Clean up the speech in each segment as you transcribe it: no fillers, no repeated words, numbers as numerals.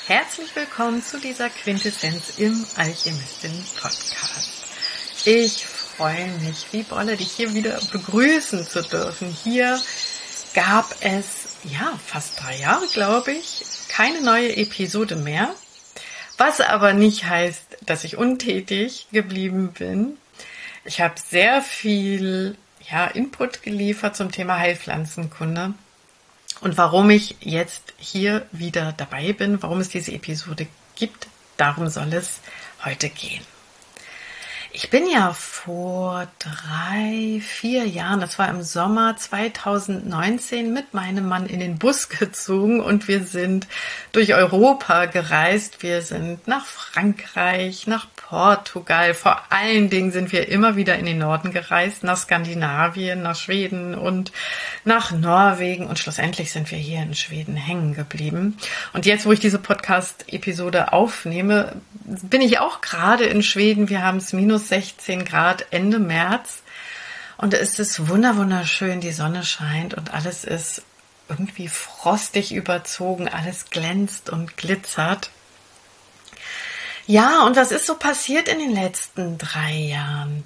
Herzlich willkommen zu dieser Quintessenz im Alchemistin-Podcast. Ich freue mich wie Bolle, dich hier wieder begrüßen zu dürfen. Hier gab es, fast 3 Jahre, glaube ich, keine neue Episode mehr. Was aber nicht heißt, dass ich untätig geblieben bin. Ich habe sehr viel Input geliefert zum Thema Heilpflanzenkunde. Und warum ich jetzt hier wieder dabei bin, warum es diese Episode gibt, darum soll es heute gehen. Ich bin ja vor 3-4 Jahren, das war im Sommer 2019, mit meinem Mann in den Bus gezogen und wir sind durch Europa gereist. Wir sind nach Frankreich, nach Portugal. Vor allen Dingen sind wir immer wieder in den Norden gereist, nach Skandinavien, nach Schweden und nach Norwegen. Und schlussendlich sind wir hier in Schweden hängen geblieben. Und jetzt, wo ich diese Podcast-Episode aufnehme, bin ich auch gerade in Schweden. Wir haben es minus 16 Grad Ende März und es ist wunderschön, die Sonne scheint und alles ist irgendwie frostig überzogen, alles glänzt und glitzert. Ja, und was ist so passiert in den letzten 3 Jahren?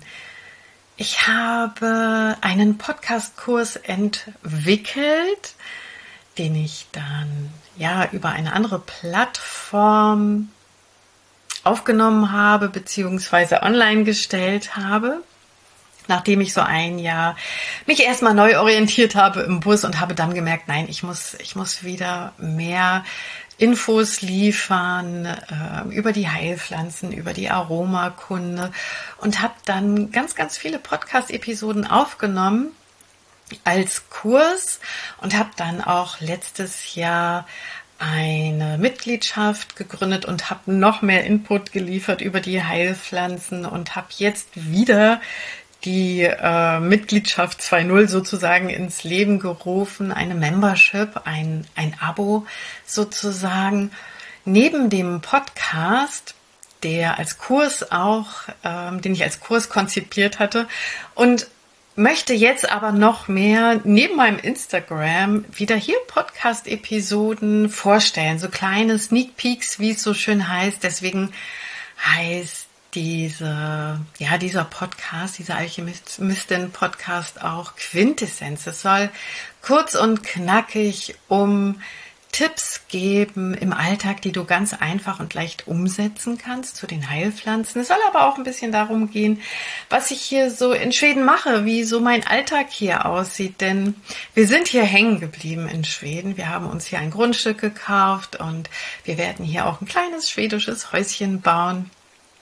Ich habe einen Podcast-Kurs entwickelt, den ich dann über eine andere Plattform aufgenommen habe bzw. online gestellt habe, nachdem ich so ein Jahr mich erstmal neu orientiert habe im Bus und habe dann gemerkt, nein, ich muss wieder mehr Infos liefern über die Heilpflanzen, über die Aromakunde und habe dann ganz viele Podcast-Episoden aufgenommen als Kurs und habe dann auch letztes Jahr eine Mitgliedschaft gegründet und habe noch mehr Input geliefert über die Heilpflanzen und habe jetzt wieder die Mitgliedschaft 2.0 sozusagen ins Leben gerufen, eine Membership, ein Abo sozusagen, neben dem Podcast, der als Kurs auch, den ich als Kurs konzipiert hatte und möchte jetzt aber noch mehr neben meinem Instagram wieder hier Podcast-Episoden vorstellen, so kleine Sneak Peeks, wie es so schön heißt. Deswegen heißt dieser Podcast, dieser Alchemistin-Podcast auch Quintessenz. Es soll kurz und knackig um Tipps geben im Alltag, die du ganz einfach und leicht umsetzen kannst zu den Heilpflanzen. Es soll aber auch ein bisschen darum gehen, was ich hier so in Schweden mache, wie so mein Alltag hier aussieht. Denn wir sind hier hängen geblieben in Schweden. Wir haben uns hier ein Grundstück gekauft und wir werden hier auch ein kleines schwedisches Häuschen bauen.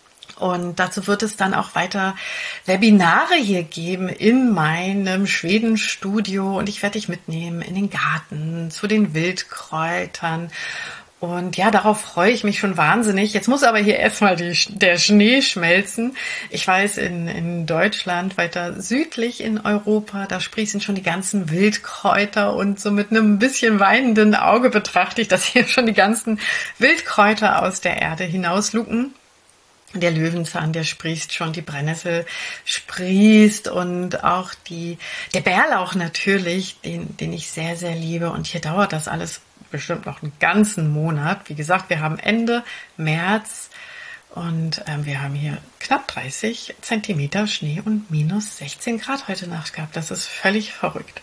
Und dazu wird es dann auch weiter Webinare hier geben in meinem Schwedenstudio und ich werde dich mitnehmen in den Garten zu den Wildkräutern. Und darauf freue ich mich schon wahnsinnig. Jetzt muss aber hier erstmal der Schnee schmelzen. Ich weiß, in Deutschland, weiter südlich in Europa, da sprießen schon die ganzen Wildkräuter und so mit einem bisschen weinenden Auge betrachte ich, dass hier schon die ganzen Wildkräuter aus der Erde hinausluken. Der Löwenzahn, der sprießt schon, die Brennnessel sprießt und auch der Bärlauch natürlich, den ich sehr, sehr liebe. Und hier dauert das alles bestimmt noch einen ganzen Monat. Wie gesagt, wir haben Ende März und wir haben hier knapp 30 Zentimeter Schnee und minus 16 Grad heute Nacht gehabt. Das ist völlig verrückt.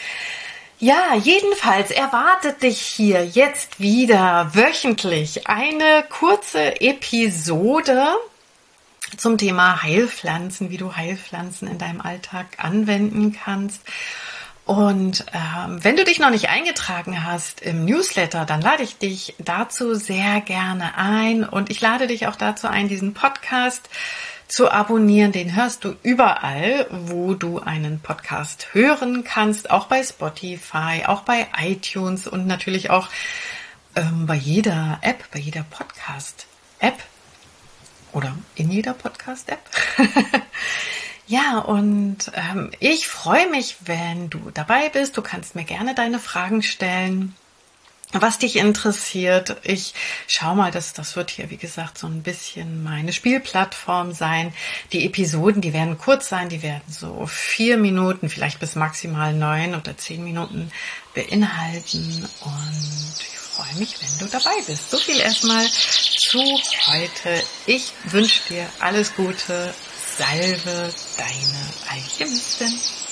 Ja, jedenfalls erwartet dich hier jetzt wieder wöchentlich eine kurze Episode zum Thema Heilpflanzen, wie du Heilpflanzen in deinem Alltag anwenden kannst. Und wenn du dich noch nicht eingetragen hast im Newsletter, dann lade ich dich dazu sehr gerne ein. Und ich lade dich auch dazu ein, diesen Podcast zu abonnieren. Den hörst du überall, wo du einen Podcast hören kannst, auch bei Spotify, auch bei iTunes und natürlich auch bei jeder App, bei jeder Podcast-App oder in jeder Podcast-App. Ja, und ich freue mich, wenn du dabei bist. Du kannst mir gerne deine Fragen stellen. Was dich interessiert, ich schau mal, das wird hier, wie gesagt, so ein bisschen meine Spielplattform sein. Die Episoden, die werden kurz sein, die werden so 4 Minuten, vielleicht bis maximal 9 oder 10 Minuten beinhalten. Und ich freue mich, wenn du dabei bist. So viel erstmal zu heute. Ich wünsche dir alles Gute. Salve, deine Alchemistin.